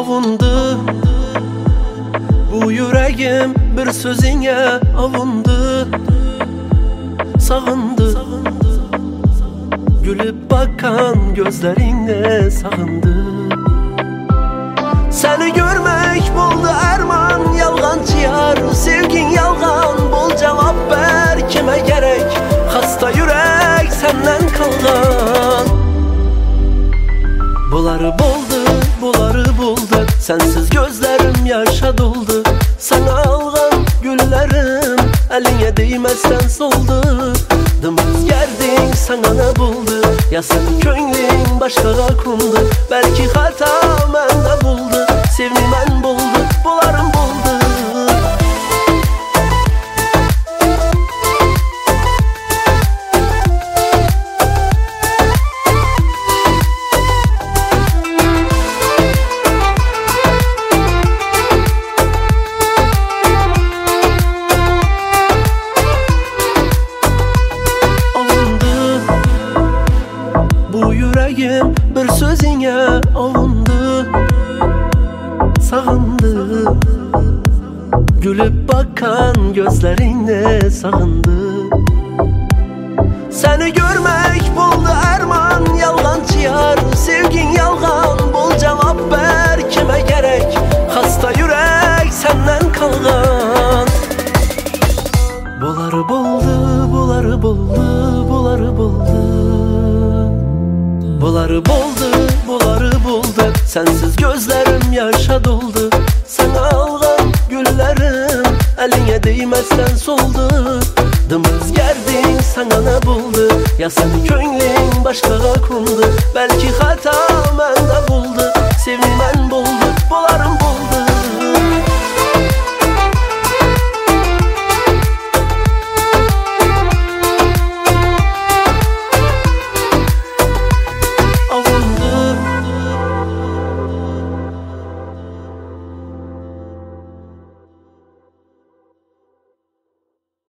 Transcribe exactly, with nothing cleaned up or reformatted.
avundu. Bu yüreğim bir sözüne avundu. Sağındı, gülüp bakan gözlerine sağındı. Seni görmek buldu erman, yalgancı yar. Sevgin yalgan, bol cevap ver. Kime gerek hasta yürek senden kalgan. Buları buldu, buları buldu. Sensiz gözlerim yaşa doldu. Sana algan güllerim eline değmezsen soldu. Dımız geldin sana ne buldu? Ya senin könlün başkaga kundu. Belki hata mende buldu. Sevmen buldu, bularım buldu. Bu yüreğim bir sözüne avundu. Sağındı, gülüp bakan gözlerine sağındı. Seni görmek buldu erman, yalgancı yar. Sevgin yalgan, bol cevap ver. Kime gerek hasta yürek senden kalgan. Buları buldu, buları buldu, buları buldu. Buları buldu, buları buldu. Sensiz gözlerim yaşa doldu. Sana algan güllerim eline değmezsen soldu. Dımız geldin sana ne buldu? Ya senin könlün başkaga kundu. Belki hata